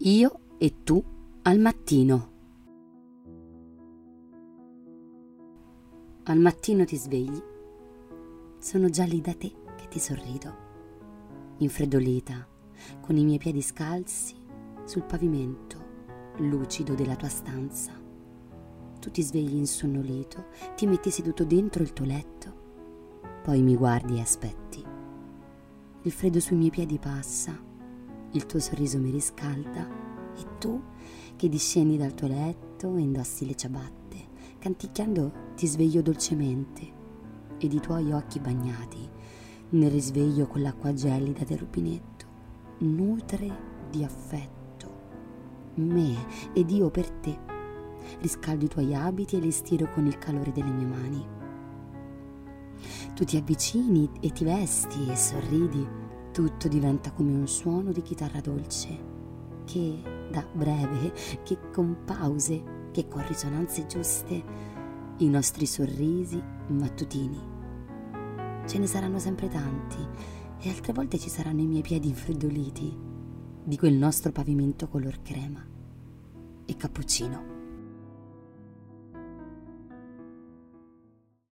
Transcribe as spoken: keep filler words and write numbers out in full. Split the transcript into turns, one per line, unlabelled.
Io e tu al mattino. Al mattino ti svegli, sono già lì da te che ti sorrido, infreddolita, con i miei piedi scalzi sul pavimento lucido della tua stanza. Tu ti svegli insonnolito, ti metti seduto dentro il tuo letto, poi mi guardi e aspetti. Il freddo sui miei piedi passa, il tuo sorriso mi riscalda e tu, che discendi dal tuo letto e indossi le ciabatte, canticchiando ti sveglio dolcemente ed i tuoi occhi bagnati nel risveglio con l'acqua gelida del rubinetto nutre di affetto me ed io per te. Riscaldo i tuoi abiti e li stiro con il calore delle mie mani. Tu ti avvicini e ti vesti e sorridi. Tutto diventa come un suono di chitarra dolce che da breve, che con pause, che con risonanze giuste, i nostri sorrisi mattutini. Ce ne saranno sempre tanti e altre volte ci saranno i miei piedi infreddoliti di quel nostro pavimento color crema e cappuccino.